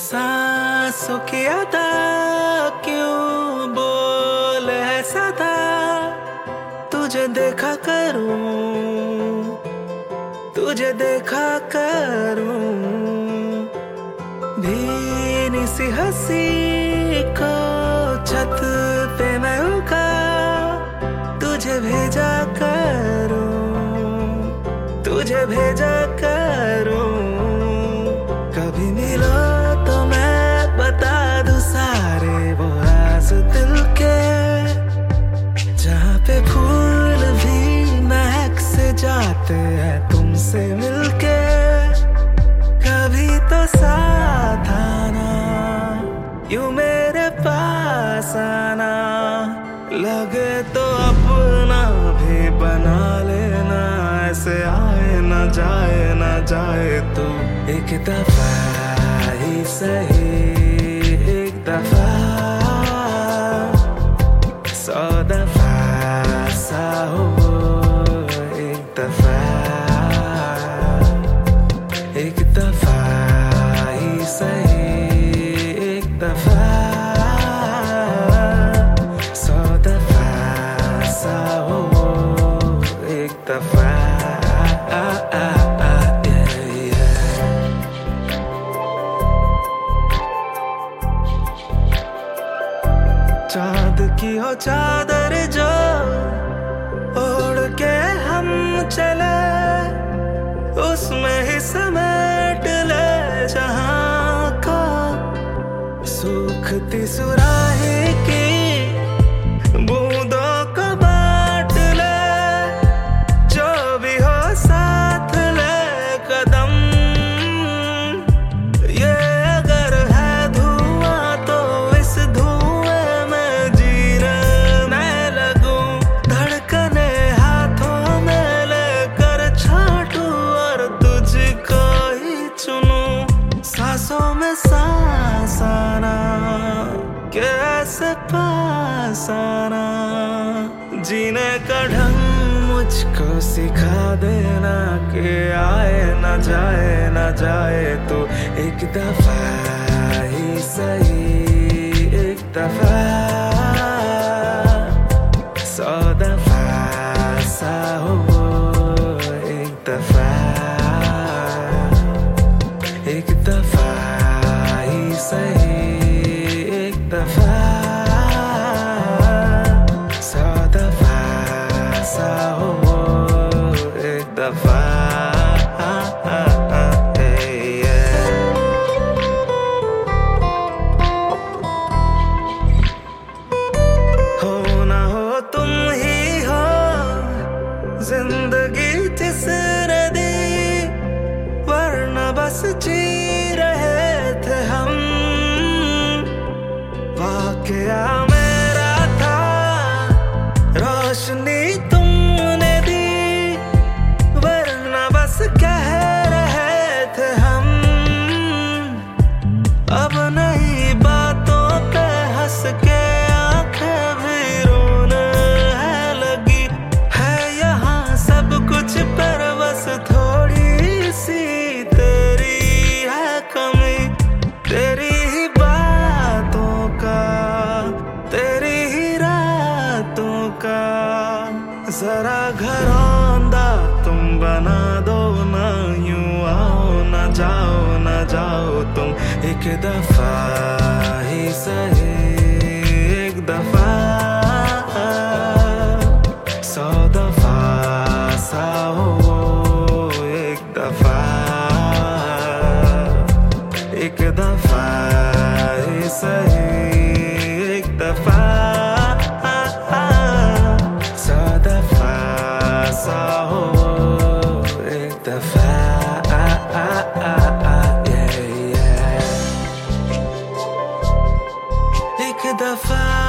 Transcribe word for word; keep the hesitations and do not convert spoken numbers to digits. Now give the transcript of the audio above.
सांसों की अदा क्यों बोल है सदा, तुझे देखा करूं, तुझे देखा करूं। भीनी सी हंसी को छत पे मैं उगा, तुझे भेजा करूं, तुझे भेजा करूं। कभी मिलो तो मैं बता दूं सारे वो राज दिल के, जहाँ पे फूल भी महक से जाते हैं तुमसे मिलके। कभी तो साथ आना, यूं मेरे पास आना, लगे तो अपना भी बना लेना। ऐसे आए ना जाए ना जाए तू, एक दफा ही सही, एक दफा सौ दफा सा हो, एक दफा, एक दफा ही सही, एक दफा सौ दफा सा हो, एक दफा। चाँद की हो चादर जो ओढ़ के हम चले, उसमें ही समेट ले जहाँ को। सूखती सुराही की बूंदों को बांट ले, जो भी हो साथ ले कदम। ये अगर है धुआं तो इस धुएं में जीने मैं लगूं। धड़कने हाथों में लेकर छाटूं और तुझको ही चुनूं। सांसों में सांस आना, कैसे पास आना, जीने का ढंग मुझको सिखा देना। कि आए ना जाए ना जाए तो एक दफा ही सही, एक दफा सौ दफा सा हो, एक दफा, एक दफा ही सही, एक दफा सौ दफा सा हो, एक दफा। हो ना हो तुम ही हो जिंदगी जिसने दी, वरना बस जी रहे थे हम। वाकया मेरा था, रोशनी तुमने दी, वरना बस कह रहे थे हम। अब नहीं बातों पे हंस के आंखें भी रोने है लगी। है यहाँ सब कुछ पर बस थोड़ी सी तेरी है कमी। तेरी ही बातों का, तेरी ही रातों का, जरा घरौंदा तुम बना दो ना। यूं आओ ना जाओ ना जाओ तुम, एक दफा ही सही, एक दफा सौ दफा सा हो, एक दफा, एक दफा ही सही, एक दफा सौ दफा सा हो, एक दफा। एक दफा